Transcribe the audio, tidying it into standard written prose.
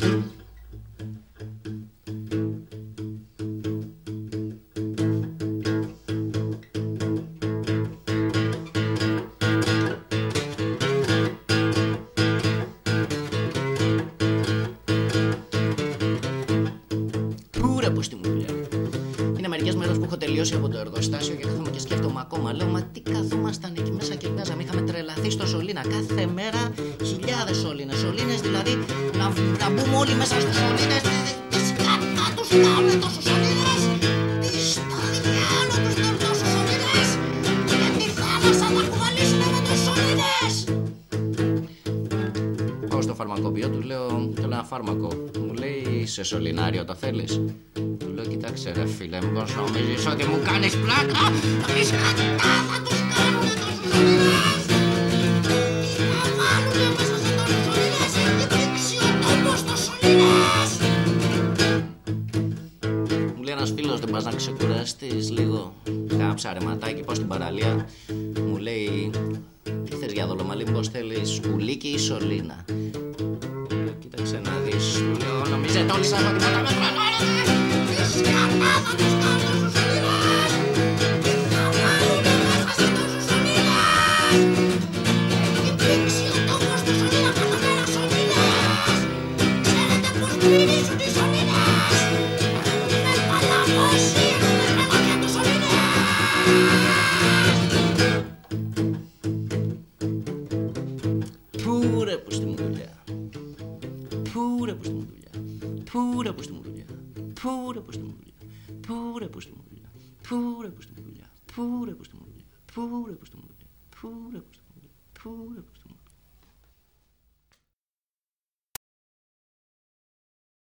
Πως τη μου δουλειά. Είναι μερικές μέρες που έχω τελειώσει από το εργοστάσιο και κάθομαι και σκέφτομαι ακόμα. Λέω, μα τι καθόμασταν εκεί μέσα και βγάζαμε. Είχαμε τρελαθεί στο σωλήνα. Κάθε μέρα χιλιάδες σωλήνες. Σωλήνες δηλαδή να μπούμε όλοι μέσα στους σωλήνες. Τι σκάτα τους κάνουμε τόσους σωλήνες. Τι στο διάλο τους κάνουν τόσους σωλήνες. Και τη θάλασσα να κουβαλήσουνε με τους σωλήνες. Πάω στο φαρμακοποιό, του λέω, θέλω ένα φάρμακο. Μου λέει, σε σωληνάριο το θέλεις? Του λέω, κοιτάξτε ρε φίλε, μήπως νομίζεις ότι μου κάνεις πλάκα? Τι σκατά θα τους κάνουνε τόσους σωλήνες. Τι θα βάλουνε μέσα σε τόσους σωλήνες. Έχει τρέξει ο τόπος των σωλήνες. Μου λέει ένας φίλος, δεν πας να ξεκουραστείς λίγο? Κάνα ψαρεματάκι, πάω στην παραλία. Μου λέει, τι θες για δολομαλή, μήπως θέλεις σκουλίκι ή σωλήνα? Κοίταξε να δεις, του λέω, νομίζετε όλοι σαν ότι θα με τρελαίνετε. Τι σκατά θα τους κάνουν στους σωλήνες. Τι θα βάλουνε μέσα σε τόσους σωλήνες. Έχει τρίξει ο τόπος του σωλήνα κατά μέρα σωλήνες. Ξέρετε πως μυρίζουν οι σωλήνες. Έχουνε παλαβώσει, έχουνε τρελάκια τους σωλήνες. Πού ρε που στη μου δουλειά. Πού ρε που στη μου δουλειά. Πού ρε που στη μου δουλειά. Πού ρε που στη μου δουλειά. Πού ρε που στη μου δουλειά. Πού ρε που στη μου δουλειά. Πού ρε που στη μου δουλειά. Πού ρε που στη μου δουλειά. Πού ρε που στη μου δουλειά. Πού ρε που στη μου δουλειά.